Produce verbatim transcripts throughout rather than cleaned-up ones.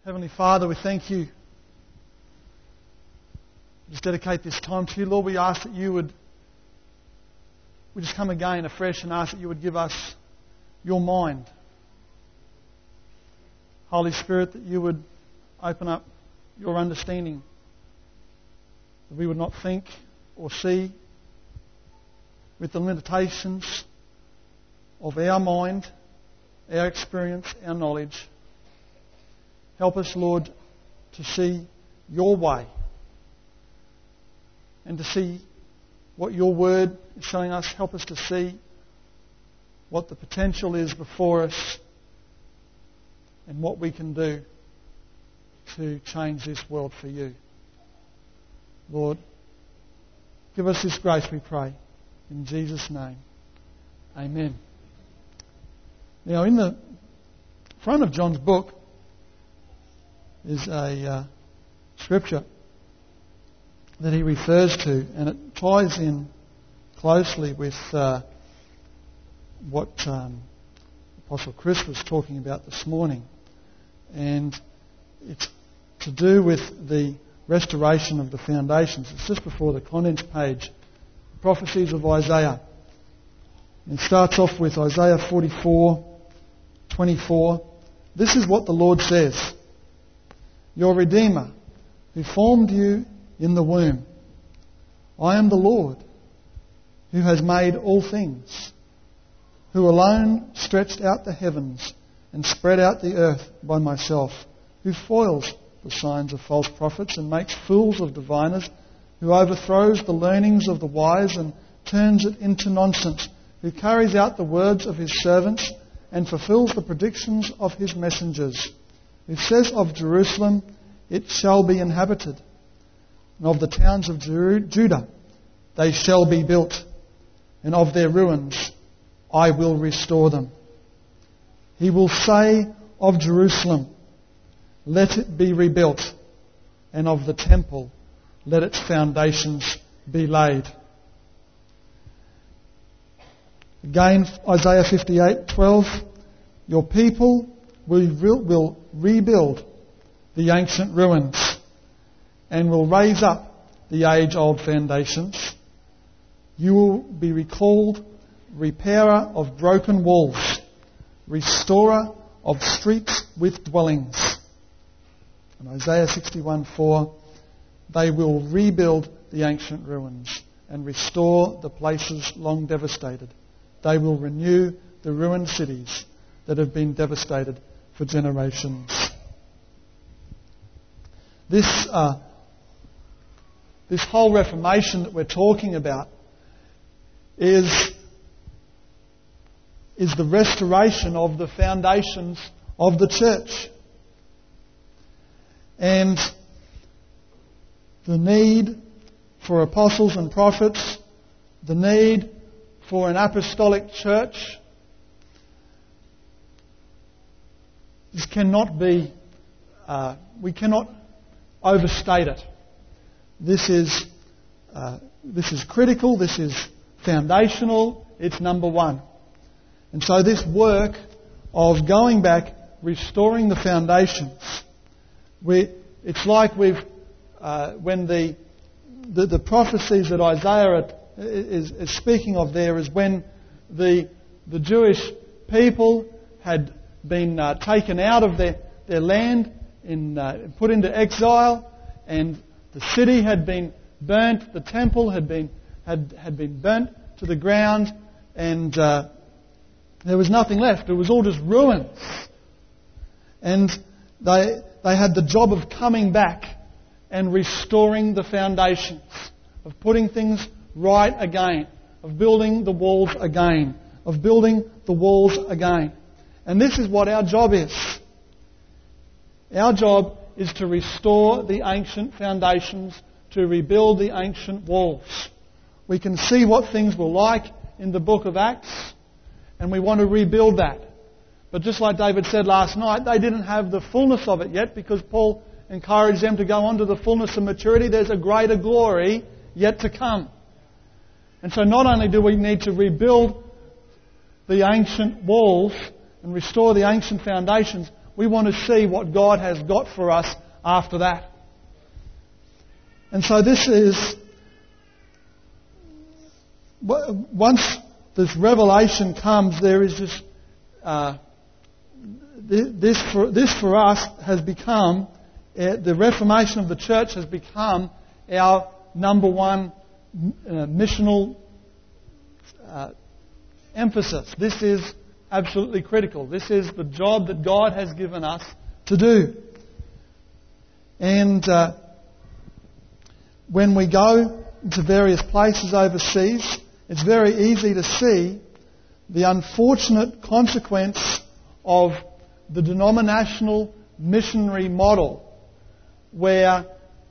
Heavenly Father, we thank you. Just dedicate this time to you. Lord, we ask that you would, we just come again afresh and ask that you would give us your mind. Holy Spirit, that you would open up your understanding. That we would not think or see with the limitations of our mind, our experience, our knowledge. Help us, Lord, to see your way and to see what your word is showing us. Help us to see what the potential is before us and what we can do to change this world for you. Lord, give us this grace, we pray. In Jesus' name. Amen. Now, in the front of John's book is a uh, scripture that he refers to, and it ties in closely with uh, what um, Apostle Chris was talking about this morning. And it's to do with the restoration of the foundations. It's just before the contents page. Prophecies of Isaiah. It starts off with Isaiah forty-four, twenty-four. This is what the Lord says. Your Redeemer, who formed you in the womb. I am the Lord, who has made all things, who alone stretched out the heavens and spread out the earth by myself, who foils the signs of false prophets and makes fools of diviners, who overthrows the learnings of the wise and turns it into nonsense, who carries out the words of his servants and fulfills the predictions of his messengers, who says of Jerusalem, it shall be inhabited, and of the towns of Judah, they shall be built, and of their ruins, I will restore them. He will say of Jerusalem, let it be rebuilt, and of the temple, let its foundations be laid. Again, Isaiah fifty-eight twelve, your people will, will rebuild the ancient ruins and will raise up the age-old foundations. You will be recalled repairer of broken walls, restorer of streets with dwellings. And Isaiah sixty-one four, they will rebuild the ancient ruins and restore the places long devastated. They will renew the ruined cities that have been devastated for generations. This, uh, this whole Reformation that we're talking about is, is the restoration of the foundations of the church. And the need for apostles and prophets, the need for an apostolic church, this cannot be, uh, we cannot overstate it. This is, uh, this is critical, this is foundational, it's number one. And so this work of going back, restoring the foundations, we, it's like we've, uh, when the, the the prophecies that Isaiah is, is speaking of there is when the the Jewish people had been uh, taken out of their, their land, in, uh, put into exile, and the city had been burnt, the temple had been had had been burnt to the ground, and uh, there was nothing left. It was all just ruins. And they they had the job of coming back and restoring the foundations, of putting things right again, of building the walls again, of building the walls again. And this is what our job is. Our job is to restore the ancient foundations, to rebuild the ancient walls. We can see what things were like in the book of Acts, and we want to rebuild that. But just like David said last night, they didn't have the fullness of it yet, because Paul encouraged them to go on to the fullness of maturity. There's a greater glory yet to come. And so not only do we need to rebuild the ancient walls and restore the ancient foundations, We want to see what God has got for us after that. And so this is, once this revelation comes, there is this, uh, this, for, this for us has become, uh, the reformation of the church has become our number one uh, missional uh, emphasis. This is absolutely critical. This is the job that God has given us to do. And uh, when we go to various places overseas, it's very easy to see the unfortunate consequence of the denominational missionary model, where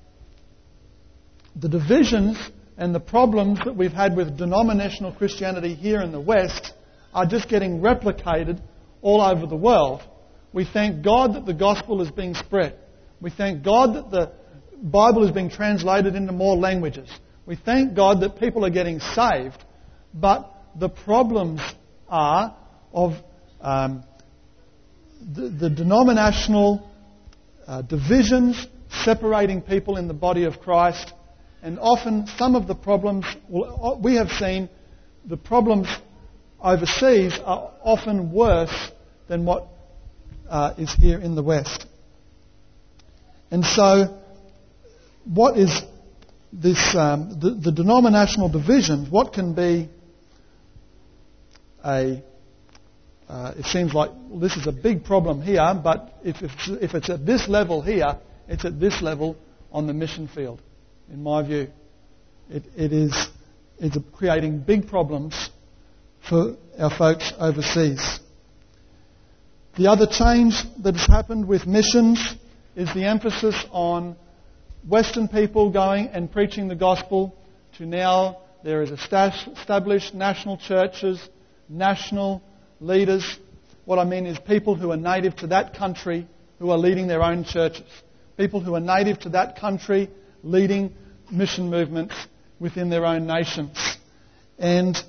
the divisions and the problems that we've had with denominational Christianity here in the West are just getting replicated all over the world. We thank God that the gospel is being spread. We thank God that the Bible is being translated into more languages. We thank God that people are getting saved. But the problems are of um, the, the denominational uh, divisions separating people in the body of Christ. And often some of the problems, well, we have seen the problems overseas are often worse than what uh, is here in the West. And so, what is this, um, the, the denominational divisions, what can be a, uh, it seems like well, this is a big problem here, but if it's, if it's at this level here, it's at this level on the mission field, in my view. It, it is it's creating big problems for our folks overseas. The other change that has happened with missions is the emphasis on Western people going and preaching the gospel to now there is established national churches, national leaders. What I mean is people who are native to that country who are leading their own churches. People who are native to that country leading mission movements within their own nations. And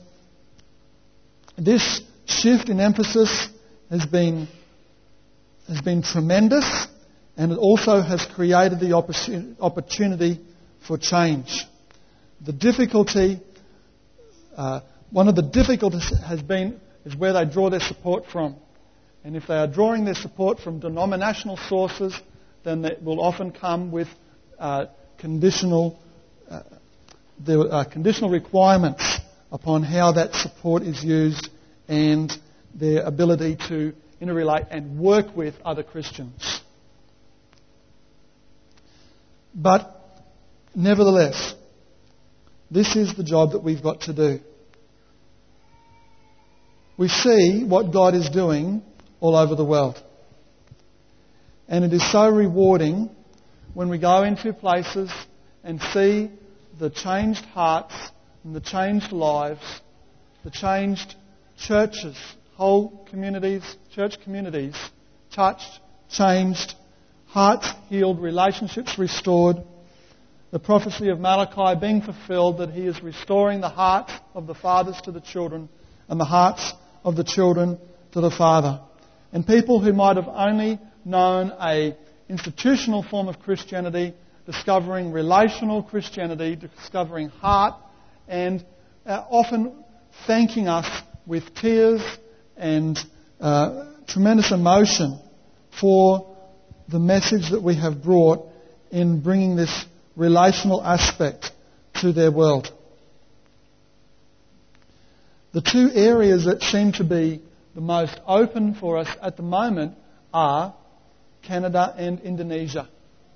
this shift in emphasis has been, has been tremendous, and it also has created the opportunity for change. The difficulty, uh, one of the difficulties has been is where they draw their support from. And if they are drawing their support from denominational sources, then it will often come with uh, conditional, uh, there are conditional requirements upon how that support is used and their ability to interrelate and work with other Christians. But nevertheless, this is the job that we've got to do. We see what God is doing all over the world. And it is so rewarding when we go into places and see the changed hearts and the changed lives, the changed churches, whole communities, church communities, touched, changed, hearts healed, relationships restored, the prophecy of Malachi being fulfilled, that he is restoring the hearts of the fathers to the children and the hearts of the children to the Father. And people who might have only known a institutional form of Christianity, discovering relational Christianity, discovering heart, and uh, often thanking us with tears and uh, tremendous emotion for the message that we have brought in bringing this relational aspect to their world. The two areas that seem to be the most open for us at the moment are Canada and Indonesia.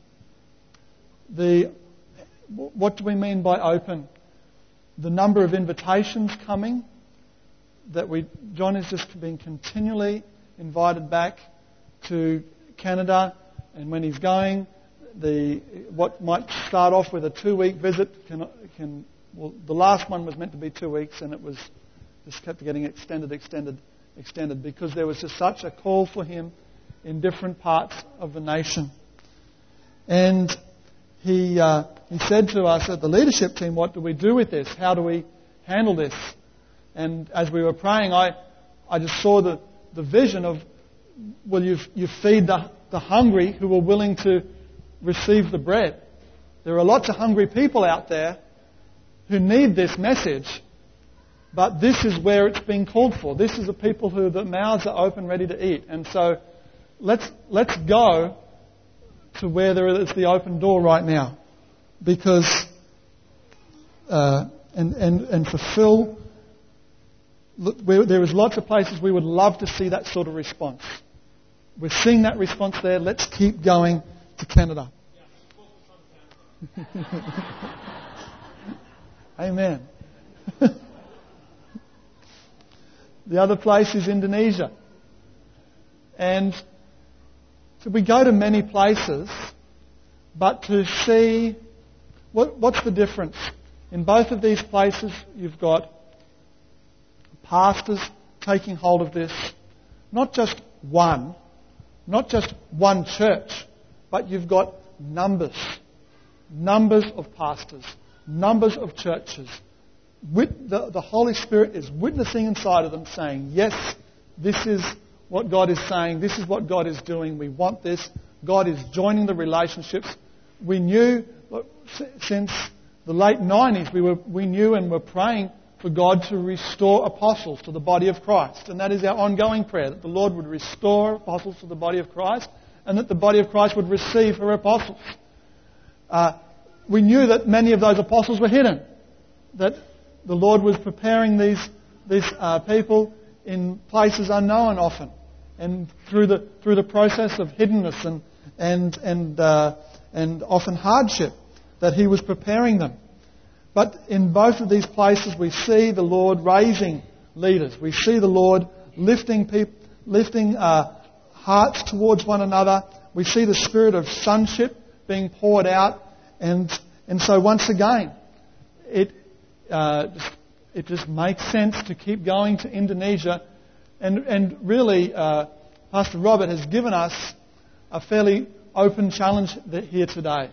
The, what do we mean by open? The number of invitations coming, that we, John has just been continually invited back to Canada, and when he's going, the what might start off with a two-week visit can, can well, the last one was meant to be two weeks, and it was just kept getting extended, extended, extended, because there was just such a call for him in different parts of the nation. And he uh, he said to us at the leadership team, what do we do with this? How do we handle this? And as we were praying, I, I just saw the, the vision of well, you, you feed the, the hungry who are willing to receive the bread. There are lots of hungry people out there who need this message, but this is where it's being called for. This is the people who the mouths are open, ready to eat. And so let's let's go to where there is the open door right now, because uh, and and and fulfill. There is lots of places we would love to see that sort of response. We're seeing that response there. Let's keep going to Canada. Amen. The other place is Indonesia. And so we go to many places, but to see what, what's the difference. In both of these places, you've got pastors taking hold of this, not just one, not just one church, but you've got numbers, numbers of pastors, numbers of churches. The, the Holy Spirit is witnessing inside of them saying, yes, this is what God is saying, this is what God is doing, we want this. God is joining the relationships. We knew, since the late nineties, we, were, we knew and were praying for God to restore apostles to the body of Christ. And that is our ongoing prayer, that the Lord would restore apostles to the body of Christ and that the body of Christ would receive her apostles. Uh, we knew that many of those apostles were hidden, that the Lord was preparing these, these uh, people in places unknown often, and through the, through the process of hiddenness and, and, and, uh, and often hardship, that He was preparing them. But in both of these places, we see the Lord raising leaders. We see the Lord lifting people, lifting uh, hearts towards one another. We see the spirit of sonship being poured out, and and so once again, it uh, it just makes sense to keep going to Indonesia, and and really, uh, Pastor Robert has given us a fairly open challenge here today.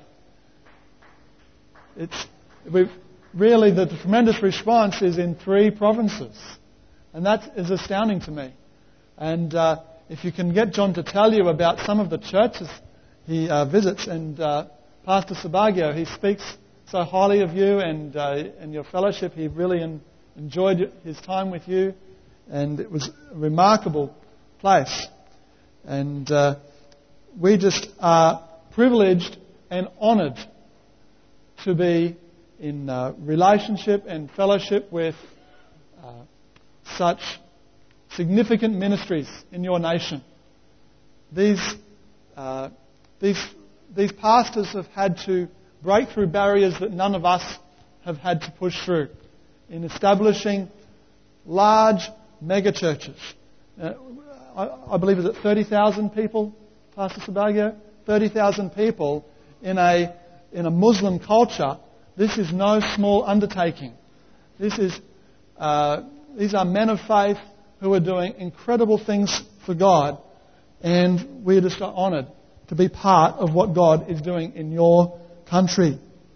It's we've. Really, the tremendous response is in three provinces. And that is astounding to me. And uh, if you can get John to tell you about some of the churches he uh, visits, and uh, Pastor Sabagio, he speaks so highly of you and, uh, and your fellowship. He really en- enjoyed his time with you. And it was a remarkable place. And uh, we just are privileged and honoured to be in uh, relationship and fellowship with uh, such significant ministries in your nation. These, uh, these, these pastors have had to break through barriers that none of us have had to push through in establishing large mega churches. Uh, I, I believe is it thirty thousand people, Pastor Sabagio? thirty thousand people in a in a Muslim culture. This is no small undertaking. This is, uh, these are men of faith who are doing incredible things for God, and we're just honoured to be part of what God is doing in your country.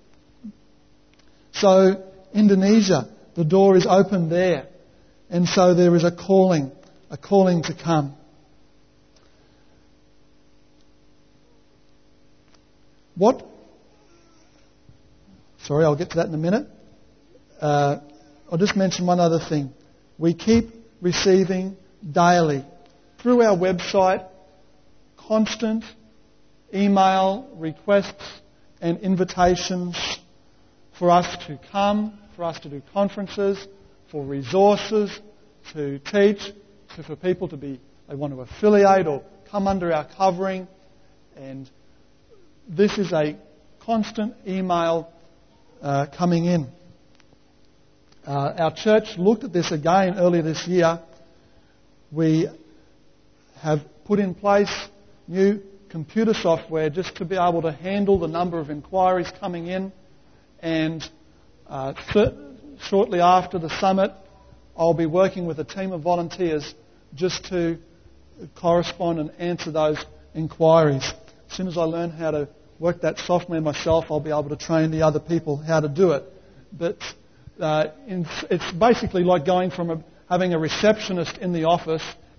So, Indonesia, the door is open there, and so there is a calling, a calling to come. What Sorry, I'll get to that in a minute. Uh, I'll just mention one other thing. We keep receiving daily, through our website, constant email requests and invitations for us to come, for us to do conferences, for resources, to teach, to, for people to be, they want to affiliate or come under our covering. And this is a constant email Uh, coming in. Uh, our church looked at this again earlier this year. We have put in place new computer software just to be able to handle the number of inquiries coming in. And uh, th- shortly after the summit, I'll be working with a team of volunteers just to correspond and answer those inquiries. As soon as I learn how to work that software myself, I'll be able to train the other people how to do it. But uh, in, it's basically like going from a, having a receptionist in the office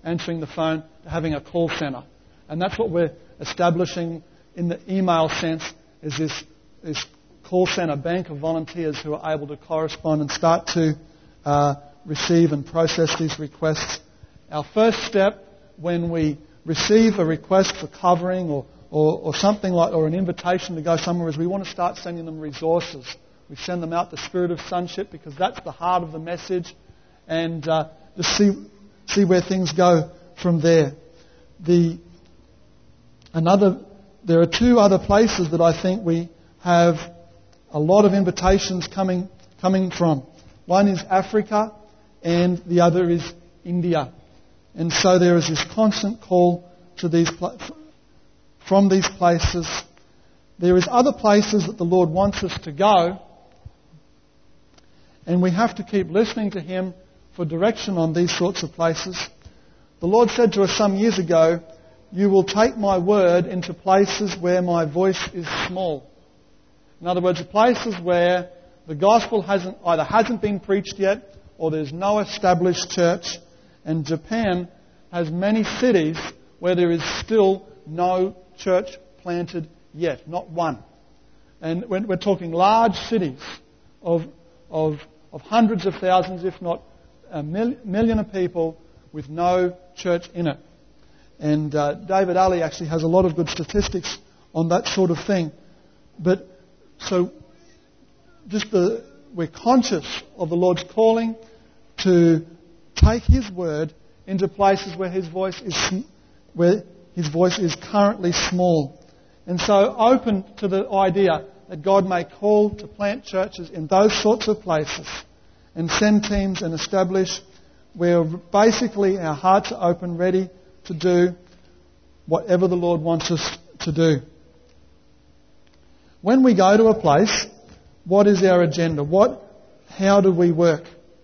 answering the phone to having a call centre. And that's what we're establishing in the email sense, is this, this call centre bank of volunteers who are able to correspond and start to uh, receive and process these requests. Our first step when we receive a request for covering or, or, or something like, or an invitation to go somewhere, is we want to start sending them resources. We send them out the spirit of sonship, because that's the heart of the message, and uh, just see see where things go from there. The another there are two other places that I think we have a lot of invitations coming coming from. One is Africa, and the other is India. And so there is this constant call to these pla- from these places. There is other places that the Lord wants us to go, and we have to keep listening to Him for direction on these sorts of places. The Lord said to us some years ago, "You will take my word into places where my voice is small." In other words, places where the gospel hasn't either hasn't been preached yet, or there's no established church. And Japan has many cities where there is still no church planted yet, not one. And when we're talking large cities of of of hundreds of thousands, if not a mil- million of people with no church in it. And uh, David Ali actually has a lot of good statistics on that sort of thing. But so just the, we're conscious of the Lord's calling to take His word into places where His voice is where His voice is currently small. And so open to the idea that God may call to plant churches in those sorts of places and send teams and establish where basically our hearts are open, ready to do whatever the Lord wants us to do. When we go to a place, what is our agenda? What, how do we work?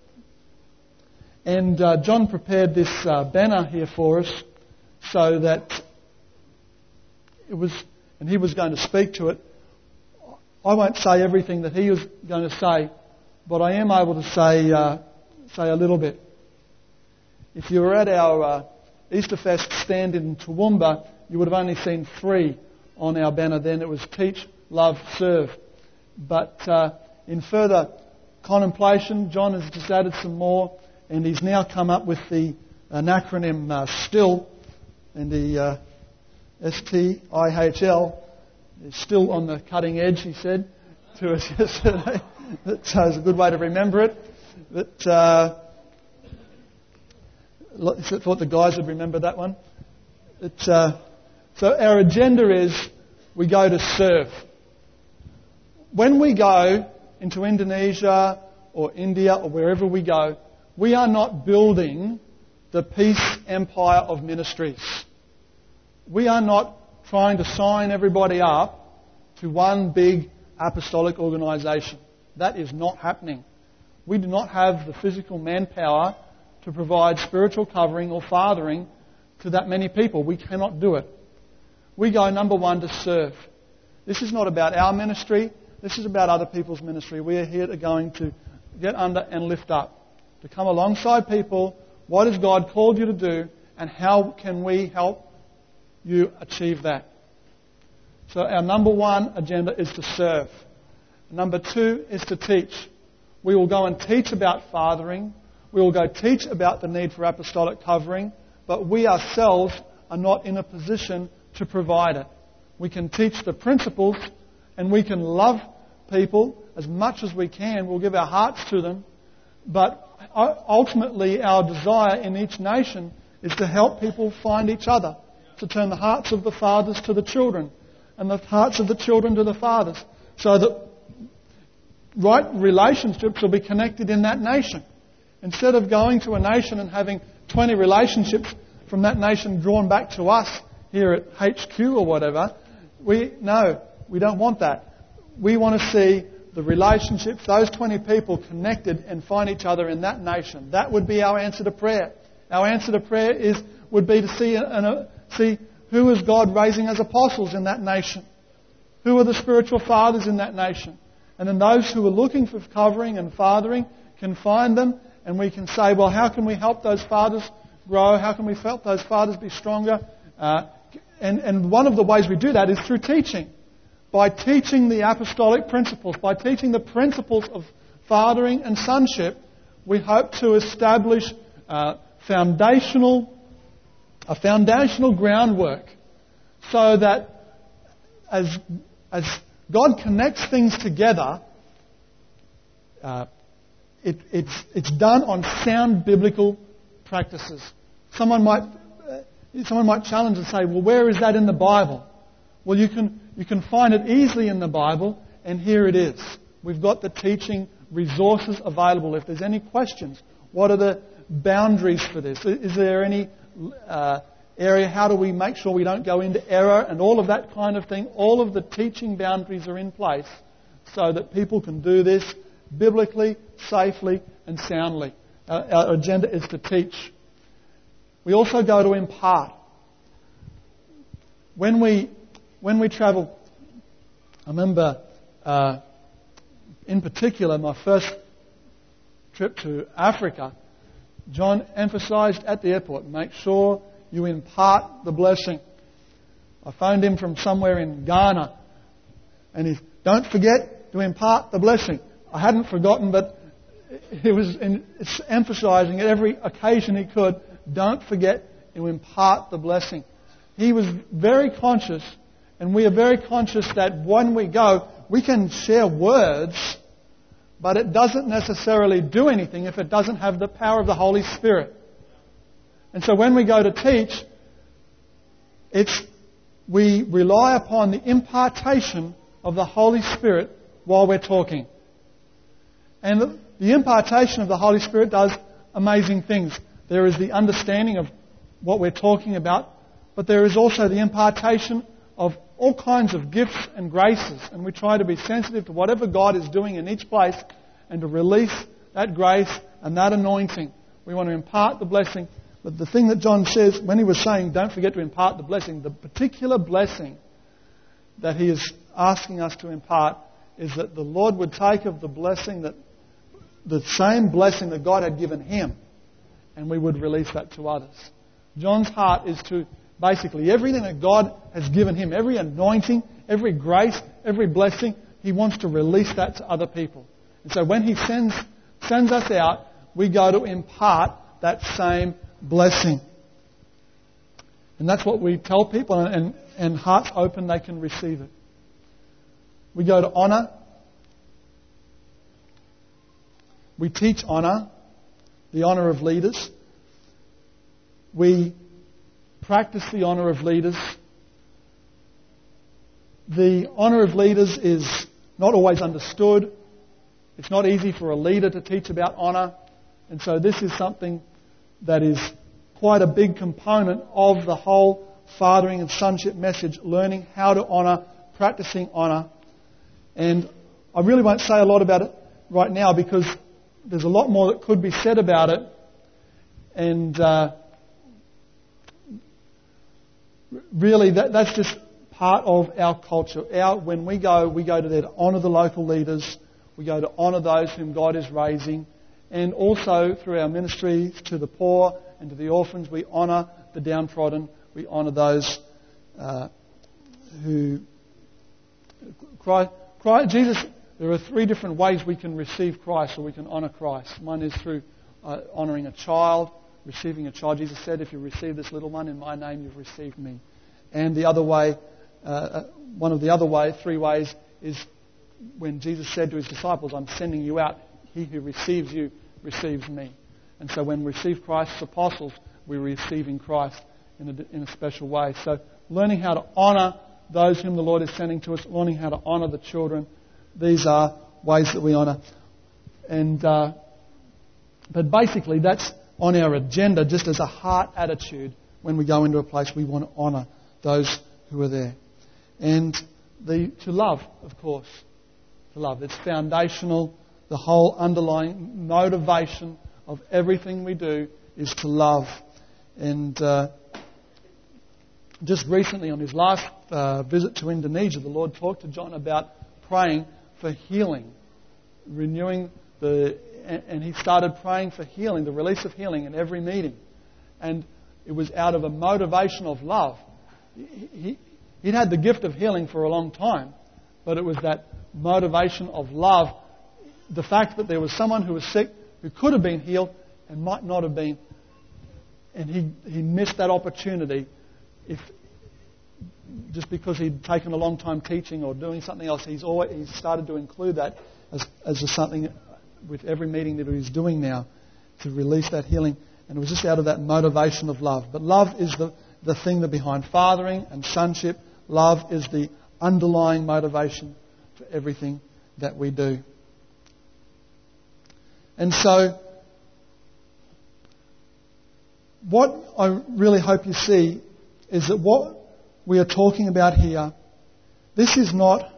And uh, John prepared this uh, banner here for us so that it was, and he was going to speak to it. I won't say everything that he was going to say, but I am able to say uh, say a little bit. If you were at our uh, Easterfest stand in Toowoomba, you would have only seen three on our banner then. It was Teach, Love, Serve. But uh, in further contemplation, John has just added some more, and he's now come up with the an acronym uh, STILL, and the uh, S T I H L. Is still on the cutting edge, he said to us yesterday. So it's a good way to remember it. But uh, I thought the guys would remember that one. It, uh, so our agenda is we go to serve. When we go into Indonesia or India or wherever we go, we are not building the peace empire of ministries. We are not trying to sign everybody up to one big apostolic organisation. That is not happening. We do not have the physical manpower to provide spiritual covering or fathering to that many people. We cannot do it. We go, number one, to serve. This is not about our ministry. This is about other people's ministry. We are here to going to get under and lift up, to come alongside people. What has God called you to do, and how can we help you achieve that? So our number one agenda is to serve. Number two is to teach. We will go and teach about fathering. We will go teach about the need for apostolic covering, but we ourselves are not in a position to provide it. We can teach the principles, and we can love people as much as we can. We'll give our hearts to them, but ultimately our desire in each nation is to help people find each other, to turn the hearts of the fathers to the children, and the hearts of the children to the fathers, so that right relationships will be connected in that nation. Instead of going to a nation and having twenty relationships from that nation drawn back to us here at H Q or whatever, we no, we don't want that. We want to see the relationships, those twenty people connected and find each other in that nation. That would be our answer to prayer. Our answer to prayer is would be to see an, a, see who is God raising as apostles in that nation. Who are the spiritual fathers in that nation? And then those who are looking for covering and fathering can find them, and we can say, well, how can we help those fathers grow? How can we help those fathers be stronger? Uh, and, and one of the ways we do that is through teaching. By teaching the apostolic principles, by teaching the principles of fathering and sonship, we hope to establish uh, foundational, a foundational groundwork so that as, as God connects things together, uh, it, it's, it's done on sound biblical practices. Someone might, uh, someone might challenge and say, well, where is that in the Bible? Well, you can, you can find it easily in the Bible, and here it is. We've got the teaching resources available. If there's any questions, what are the boundaries for this? Is there any uh, area? How do we make sure we don't go into error and all of that kind of thing? All of the teaching boundaries are in place so that people can do this biblically, safely, and soundly. Our, our agenda is to teach. We also go to impart. When we when we travel, I remember uh, in particular my first trip to Africa, John emphasised at the airport, make sure you impart the blessing. I phoned him from somewhere in Ghana, and he, don't forget to impart the blessing. I hadn't forgotten, but he was in, emphasising at every occasion he could, don't forget to impart the blessing. He was very conscious, and we are very conscious that when we go, we can share words, but it doesn't necessarily do anything if it doesn't have the power of the Holy Spirit. And so when we go to teach, it's we rely upon the impartation of the Holy Spirit while we're talking. And the, the impartation of the Holy Spirit does amazing things. There is the understanding of what we're talking about, but there is also the impartation of all kinds of gifts and graces. And we try to be sensitive to whatever God is doing in each place and to release that grace and that anointing. We want to impart the blessing. But the thing that John says, when he was saying, don't forget to impart the blessing, the particular blessing that he is asking us to impart is that the Lord would take of the blessing, that the same blessing that God had given him, and we would release that to others. John's heart is to basically everything that God has given him, every anointing, every grace, every blessing, he wants to release that to other people. And so when he sends sends us out, we go to impart that same blessing. And that's what we tell people, and, and, and hearts open, they can receive it. We go to honour. We teach honour, the honour of leaders. We practice the honour of leaders. The honour of leaders is not always understood. It's not easy for a leader to teach about honour. And so this is something that is quite a big component of the whole fathering and sonship message, learning how to honour, practicing honour. And I really won't say a lot about it right now because there's a lot more that could be said about it. And uh, really that, that's just part of our culture. Our, when we go, we go to there to honour the local leaders. We go to honour those whom God is raising. And also through our ministry to the poor and to the orphans, we honour the downtrodden. We honour those uh, who... Christ, Christ, Jesus, there are three different ways we can receive Christ or we can honour Christ. One is through uh, honouring a child, receiving a child. Jesus said, if you receive this little one in my name, you've received me. And the other way, uh, one of the other way, three ways, is when Jesus said to his disciples, I'm sending you out. He who receives you receives me. And so when we receive Christ's apostles, we're receiving Christ in a, in a special way. So learning how to honour those whom the Lord is sending to us, learning how to honour the children. These are ways that we honour. And uh, but basically that's on our agenda just as a heart attitude. When we go into a place, we want to honour those who are there. And the to love, of course. To love. It's foundational. The whole underlying motivation of everything we do is to love. And uh, just recently on his last uh, visit to Indonesia, the Lord talked to John about praying for healing, renewing the, and he started praying for healing, the release of healing in every meeting. And it was out of a motivation of love. He, he, he'd had the gift of healing for a long time, but it was that motivation of love. The fact that there was someone who was sick who could have been healed and might not have been. And he, he missed that opportunity if just because he'd taken a long time teaching or doing something else. He's always he's started to include that as, as a something with every meeting that he's doing now to release that healing. And it was just out of that motivation of love. But love is the, the thing that behind fathering and sonship. Love is the underlying motivation for everything that we do. And so, what I really hope you see is that what we are talking about here, this is not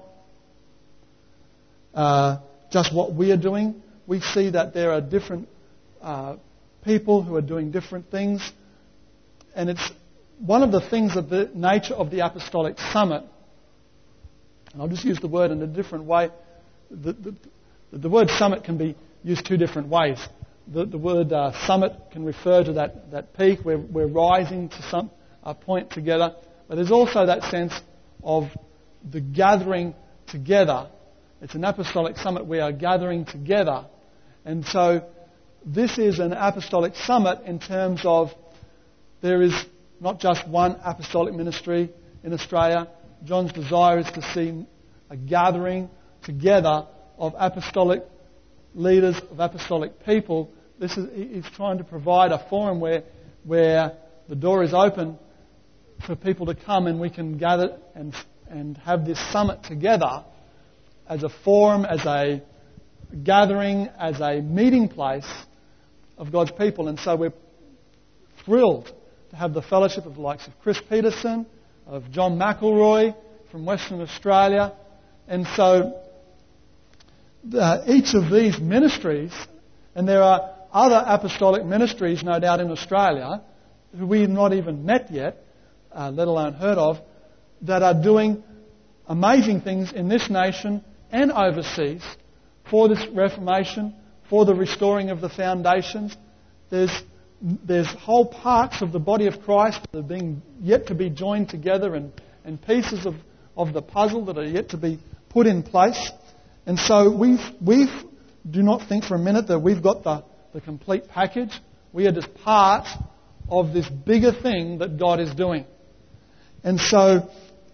uh, just what we are doing. We see that there are different uh, people who are doing different things. And it's one of the things of the nature of the Apostolic Summit. And I'll just use the word in a different way. The, the, the word summit can be used two different ways. The, the word uh, summit can refer to that, that peak where we're rising to some uh, point together. But there's also that sense of the gathering together. It's an apostolic summit. We are gathering together. And so this is an apostolic summit in terms of there is not just one apostolic ministry in Australia. John's desire is to see a gathering together of apostolic leaders, of apostolic people. This is, he's trying to provide a forum where, where the door is open for people to come and we can gather and, and have this summit together as a forum, as a gathering, as a meeting place of God's people. And so we're thrilled to have the fellowship of the likes of Chris Peterson, of John McElroy from Western Australia. And so uh, each of these ministries, and there are other apostolic ministries no doubt in Australia who we've not even met yet, uh, let alone heard of, that are doing amazing things in this nation and overseas for this Reformation, for the restoring of the foundations. There's There's whole parts of the body of Christ that are being yet to be joined together and, and pieces of, of the puzzle that are yet to be put in place. And so we we do not think for a minute that we've got the, the complete package. We are just part of this bigger thing that God is doing. And so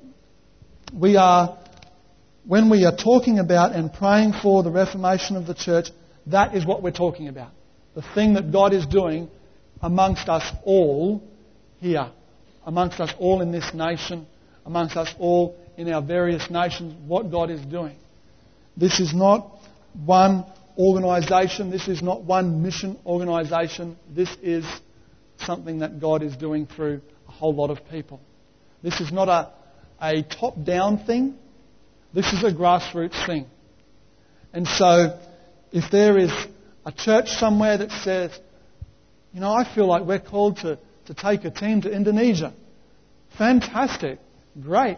we are, when we are talking about and praying for the reformation of the church, that is what we're talking about. The thing that God is doing amongst us all here, amongst us all in this nation, amongst us all in our various nations, what God is doing. This is not one organisation, this is not one mission organisation, this is something that God is doing through a whole lot of people. This is not a, a top-down thing, this is a grassroots thing. And so, if there is a church somewhere that says, you know, I feel like we're called to, to take a team to Indonesia. Fantastic. Great.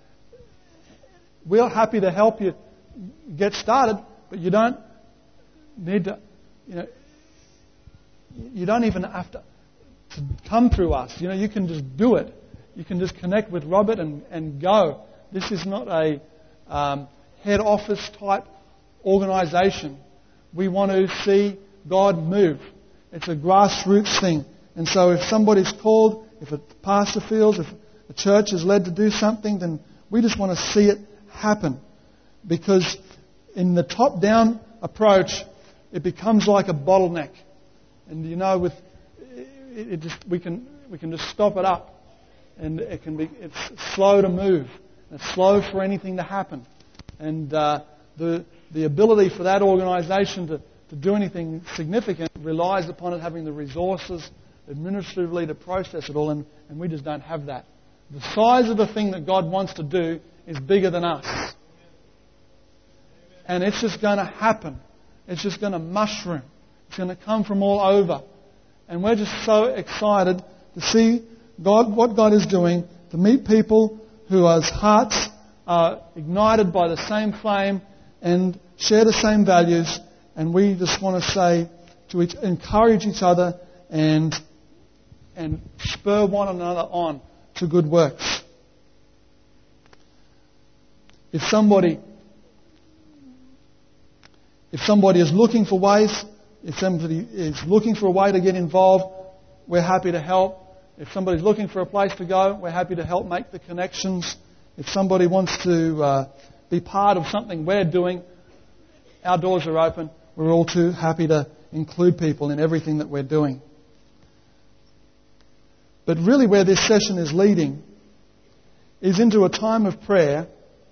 We're happy to help you get started, but you don't need to, you know, you don't even have to, to come through us. You know, you can just do it. You can just connect with Robert and, and go. This is not a um, head office type organisation. We want to see God move. It's a grassroots thing. And so if somebody's called, if a pastor feels, if a church is led to do something, then we just want to see it happen. Because in the top-down approach, it becomes like a bottleneck. And you know, with it, it just we can we can just stop it up. And it can be it's slow to move. It's slow for anything to happen. And uh, the the ability for that organisation to to do anything significant relies upon it having the resources administratively to process it all, and, and we just don't have that. The size of the thing that God wants to do is bigger than us. And it's just going to happen. It's just going to mushroom. It's going to come from all over. And we're just so excited to see God, what God is doing, to meet people whose hearts are ignited by the same flame and share the same values. And we just want to say to each, encourage each other and and spur one another on to good works. If somebody, if somebody is looking for ways, if somebody is looking for a way to get involved, we're happy to help. If somebody's looking for a place to go, we're happy to help make the connections. If somebody wants to uh, be part of something we're doing, our doors are open. We're all too happy to include people in everything that we're doing. But really where this session is leading is into a time of prayer.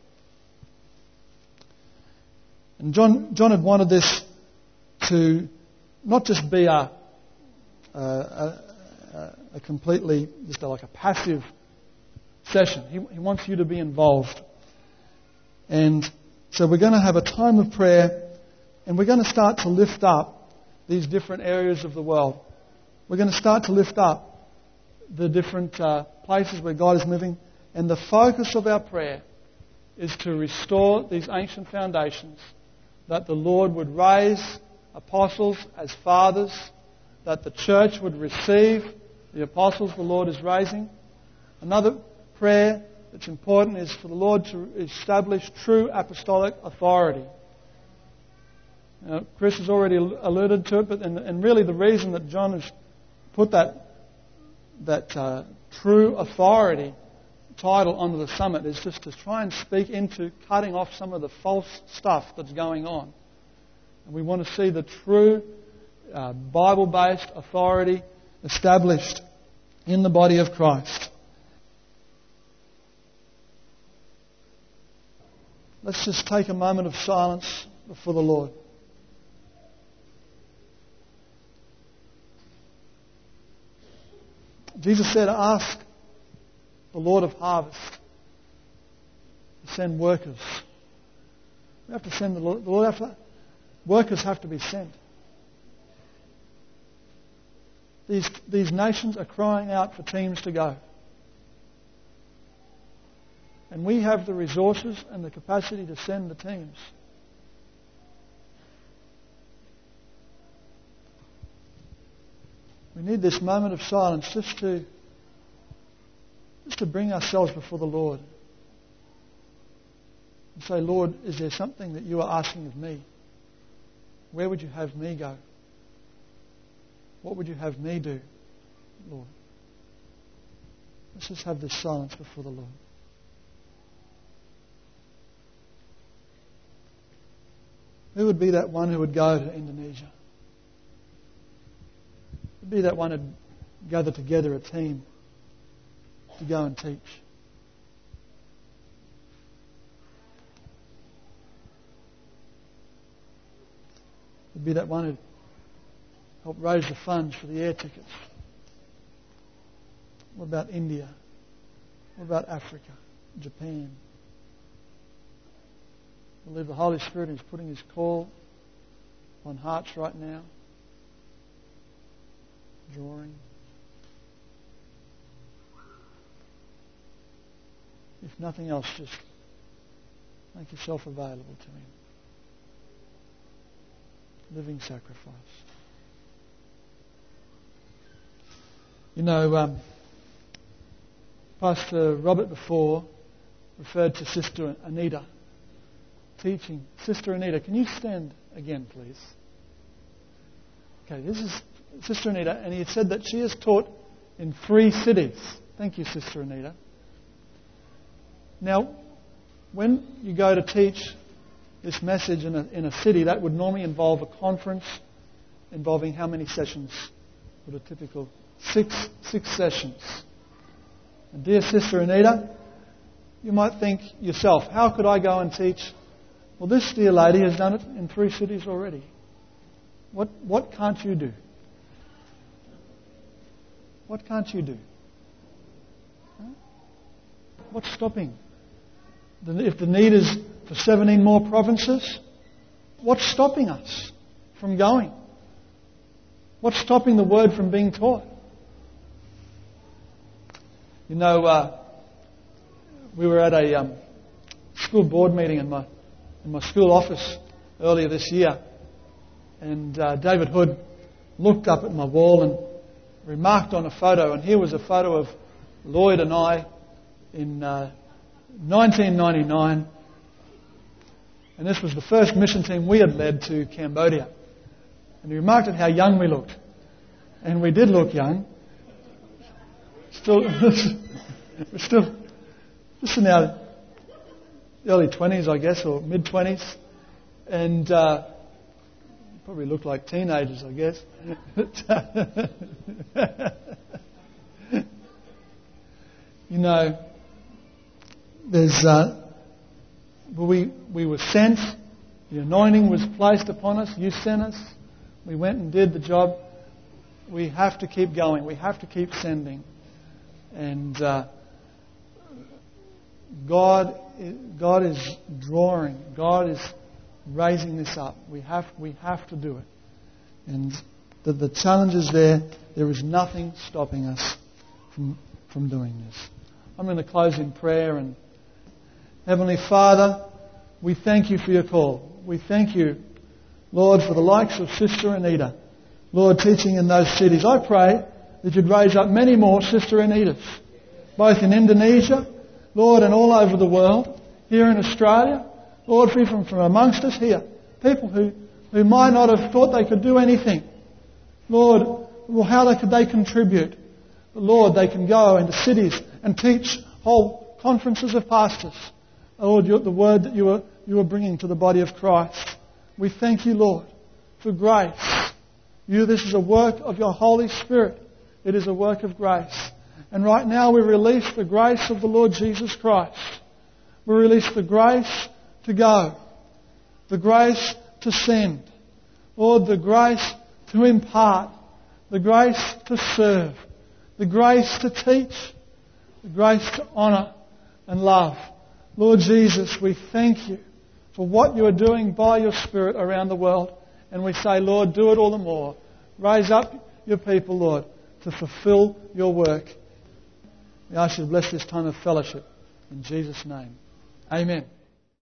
And John, John had wanted this to not just be a, a, a, a completely, just like a passive session. He, he wants you to be involved. And so we're going to have a time of prayer, and we're going to start to lift up these different areas of the world. We're going to start to lift up the different uh, places where God is moving. And the focus of our prayer is to restore these ancient foundations, that the Lord would raise apostles as fathers, that the church would receive the apostles the Lord is raising. Another prayer that's important is for the Lord to establish true apostolic authority. Now, Chris has already alluded to it, but and, and really the reason that John has put that that uh, true authority title onto the summit is just to try and speak into cutting off some of the false stuff that's going on. And we want to see the true uh, Bible-based authority established in the body of Christ. Let's just take a moment of silence before the Lord. Jesus said, ask the Lord of harvest to send workers. We have to send the Lord. The Lord have to, workers have to be sent. These, these nations are crying out for teams to go. And we have the resources and the capacity to send the teams. We need this moment of silence just to, just to bring ourselves before the Lord and say, Lord, is there something that you are asking of me? Where would you have me go? What would you have me do, Lord? Let's just have this silence before the Lord. Who would be that one who would go to Indonesia? Who would be that one who would gather together a team to go and teach? Who would be that one who helped raise the funds for the air tickets? What about India? What about Africa? Japan? I believe the Holy Spirit is putting His call on hearts right now. Drawing. If nothing else, just make yourself available to Him. Living sacrifice. You know, um, Pastor Robert before referred to Sister Anita teaching. Sister Anita, can you stand again, please? Okay, this is Sister Anita, and he said that she has taught in three cities. Thank you, Sister Anita. Now, when you go to teach this message in a, in a city, that would normally involve a conference involving how many sessions? What a typical six six sessions. And dear Sister Anita, you might think yourself, how could I go and teach? Well, this dear lady has done it in three cities already. What what can't you do? What can't you do? Huh? What's stopping? If the need is for seventeen more provinces, what's stopping us from going? What's stopping the word from being taught? You know, uh, we were at a um, school board meeting in my in my school office earlier this year, and uh, David Hood looked up at my wall and remarked on a photo, and here was a photo of Lloyd and I in uh, nineteen ninety-nine. And this was the first mission team we had led to Cambodia. And he remarked at how young we looked. And we did look young. Still, we're still just in our early twenties, I guess, or mid-twenties. And uh, probably looked like teenagers, I guess. You know, there's... Uh, we, we were sent. The anointing was placed upon us. You sent us. We went and did the job. We have to keep going. We have to keep sending. And uh, God, God is drawing. God is raising this up. We have, we have to do it. And the, the challenge is there. There is nothing stopping us from, from doing this. I'm going to close in prayer. And Heavenly Father, we thank you for your call. We thank you, Lord, for the likes of Sister Anita, Lord, teaching in those cities. I pray that you'd raise up many more Sister Anitas, both in Indonesia, Lord, and all over the world, here in Australia, Lord, even from amongst us here, people who, who might not have thought they could do anything. Lord, well, how they, could they contribute? Lord, they can go into cities and teach whole conferences of pastors. Lord, the word that you are, you are bringing to the body of Christ. We thank you, Lord, for grace. You, this is a work of your Holy Spirit. It is a work of grace. And right now we release the grace of the Lord Jesus Christ. We release the grace to go. The grace to send. Lord, the grace to impart. The grace to serve. The grace to teach. The grace to honour and love. Lord Jesus, we thank you for what you are doing by your Spirit around the world. And we say, Lord, do it all the more. Raise up your people, Lord, to fulfill your work. We ask you to bless this time of fellowship. In Jesus' name. Amen.